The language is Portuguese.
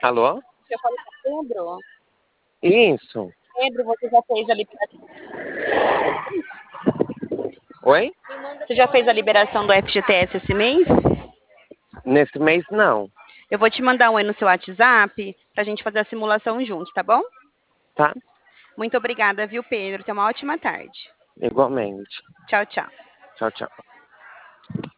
Alô? Eu falei com o Pedro. Isso. Pedro, você já fez a liberação? Oi? Você já fez a liberação do FGTS esse mês? Nesse mês, não. Eu vou te mandar um aí no seu WhatsApp pra gente fazer a simulação juntos, tá bom? Tá? Muito obrigada, viu, Pedro? Tenha uma ótima tarde. Igualmente. Tchau, tchau. Tchau, tchau.